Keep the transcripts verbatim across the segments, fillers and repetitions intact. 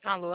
Alô?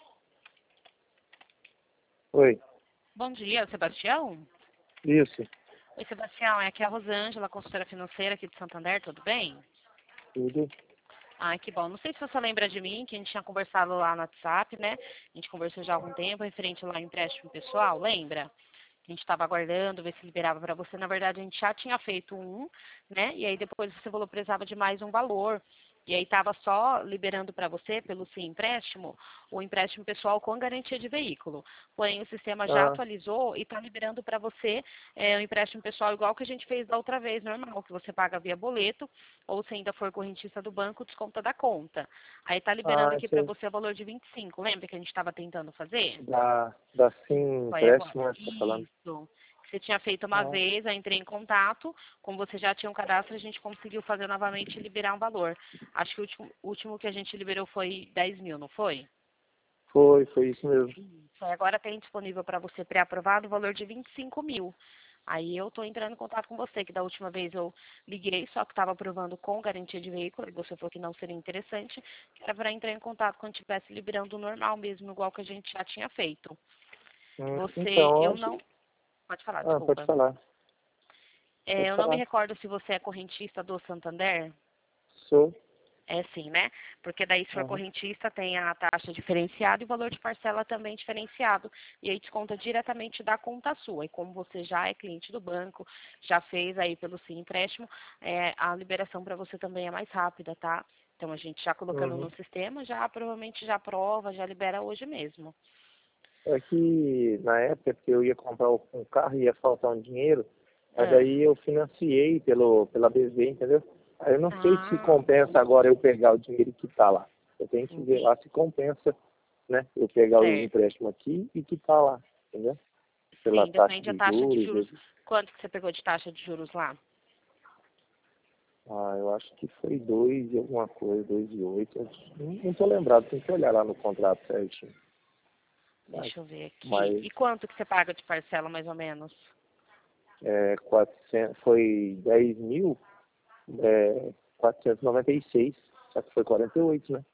Oi, Bom dia, Sebastião? isso, Oi, Sebastião, é aqui a Rosângela, consultora financeira aqui de Santander, tudo bem? tudo. Ah, que bom. Não sei se você lembra de mim, que a gente tinha conversado lá no WhatsApp, né? A gente conversou já há algum tempo, referente lá ao empréstimo pessoal, lembra? A gente estava aguardando, ver se liberava para você. Na verdade, a gente já tinha feito um, né? E aí depois você falou que precisava de mais um valor. E aí estava só liberando para você, pelo Sim Empréstimo, o empréstimo pessoal com garantia de veículo. Porém, o sistema já Ah, atualizou e está liberando para você é, o empréstimo pessoal igual que a gente fez da outra vez, normal, que você paga via boleto, ou se ainda for correntista do banco, desconta da conta. Aí está liberando ah, aqui para você você o valor de vinte e cinco. Lembra que a gente estava tentando fazer? dá, dá sim Foi agora. empréstimo, né, você tá falando? Isso. Você tinha feito uma Ah, vez, eu entrei em contato, como você já tinha um cadastro, a gente conseguiu fazer novamente e liberar um valor. Acho que o último, o último que a gente liberou foi dez mil, não foi? foi, foi isso mesmo. Isso. Aí agora tem disponível para você pré-aprovado o valor de vinte e cinco mil. Aí eu estou entrando em contato com você, que da última vez eu liguei, só que estava aprovando com garantia de veículo, e você falou que não seria interessante, que era para entrar em contato quando estivesse liberando o normal mesmo, igual que a gente já tinha feito. Hum, Você, então, eu acho... não. Pode falar, Ah, pode desculpa. falar, É, pode eu não me falar. recordo se você é correntista do Santander. Sou. É sim, né? Porque daí, se for Aham. correntista, tem a taxa diferenciada e o valor de parcela também diferenciado. E aí desconta diretamente da conta sua. E como você já é cliente do banco, já fez aí pelo Sim Empréstimo, é, a liberação para você também é mais rápida, tá? Então a gente já colocando no Uhum. sistema, já provavelmente já aprova, já libera hoje mesmo. É que na época que eu ia comprar um carro e ia faltar um dinheiro, aí Ah, daí eu financiei pelo, pela B V, entendeu? Aí eu não sei se ah compensa agora eu pegar o dinheiro que tá lá. Eu tenho que ver entendi. lá se compensa, né? Eu pegar o Certo. empréstimo aqui e que tá lá, entendeu? Pela Sim, taxa depende da de taxa de juros. juros. vezes- Quanto que você pegou de taxa de juros lá? Ah, eu acho que foi dois e alguma coisa, dois e oito. Eu Não, não tô lembrado, tem que olhar lá no contrato certinho. Mas, Deixa eu ver aqui. mas E quanto que você paga de parcela, mais ou menos? é, quatrocentos, foi dez mil, é, quatrocentos e noventa e seis, só que foi quarenta e oito, né?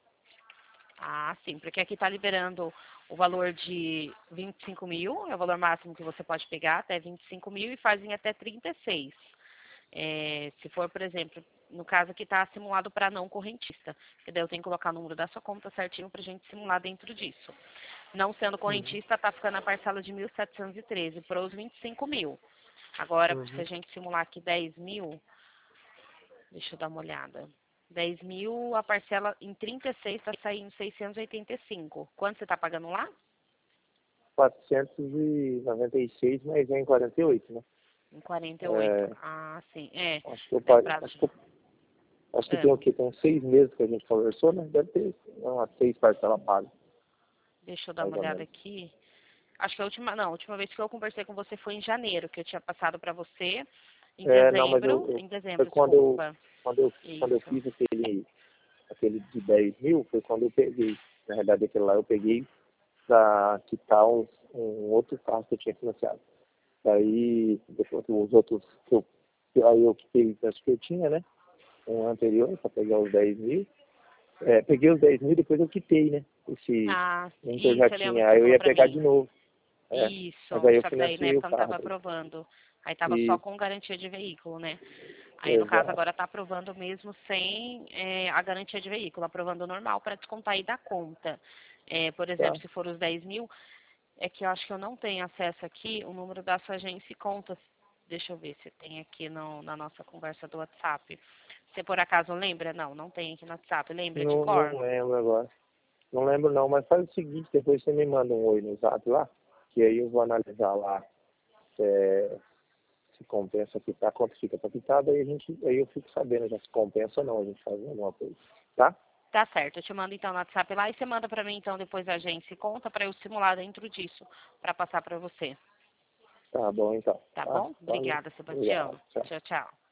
Ah, sim, porque aqui está liberando o valor de vinte e cinco mil, é o valor máximo que você pode pegar, até vinte e cinco mil, e fazem até trinta e seis. É, se for, por exemplo, no caso aqui está simulado para não correntista, que daí eu tenho que colocar o número da sua conta certinho para a gente simular dentro disso. Não sendo Uhum. correntista, está ficando a parcela de mil setecentos e treze para os vinte e cinco mil. Agora, se a Uhum. gente simular aqui dez mil, deixa eu dar uma olhada. dez mil, a parcela em trinta e seis está saindo seiscentos e oitenta e cinco. Quanto você está pagando lá? quatrocentos e noventa e seis, mas vem quarenta e oito, né? Em quarenta e oito. É, Ah, sim. É, acho que eu é o paguei, prazo. acho que, eu- acho que É, tem o quê? Tem uns seis meses que a gente conversou, né? Deve ter umas seis parcelas pagas, deixa eu dar mais uma ou olhada menos. aqui. Acho que a última, não, a última vez que eu conversei com você foi em janeiro, que eu tinha passado para você em É, não, mas eu, dezembro, eu em foi dezembro, quando eu, desculpa. quando eu, quando eu Isso. fiz aquele, aquele de dez mil, foi quando eu peguei. Na realidade, aquele lá eu peguei para quitar um, um outro carro que eu tinha financiado. Daí, depois os outros que eu, que aí eu quitei acho que eu tinha, né? Um anterior, para pegar os dez mil. É, peguei os dez mil, depois eu quitei, né? Esse Ah, um que eu já isso, eu lembro tinha. que você Aí eu falou ia para pegar de mim. novo. É. Mas Isso, aí eu só que daí na financiei o época não carro estava daí. aprovando. Aí estava só E, com garantia de veículo, né? Aí no caso exato. agora está aprovando mesmo sem é, a garantia de veículo, aprovando normal para descontar aí da conta. É, por exemplo, Tá? se for os dez mil, é que eu acho que eu não tenho acesso aqui, o número da sua agência e contas. Deixa eu ver se tem aqui no, na nossa conversa do WhatsApp. Você por acaso lembra? Não, não tem aqui no WhatsApp. Lembra de Não, cor? não lembro agora. Não lembro não, mas faz o seguinte, depois você me manda um oi no zap lá, que aí eu vou analisar lá é, se compensa quitar, quanto fica para quitar, daí a gente, aí eu fico sabendo já se compensa ou não a gente fazer alguma coisa. Tá? Tá certo, eu te mando então no WhatsApp lá e você manda para mim então depois a agência e conta para eu simular dentro disso, para passar para você. Tá bom então. Tá Tá? bom? Valeu. Obrigada, Obrigado. Sebastião. Tchau. Tchau, tchau.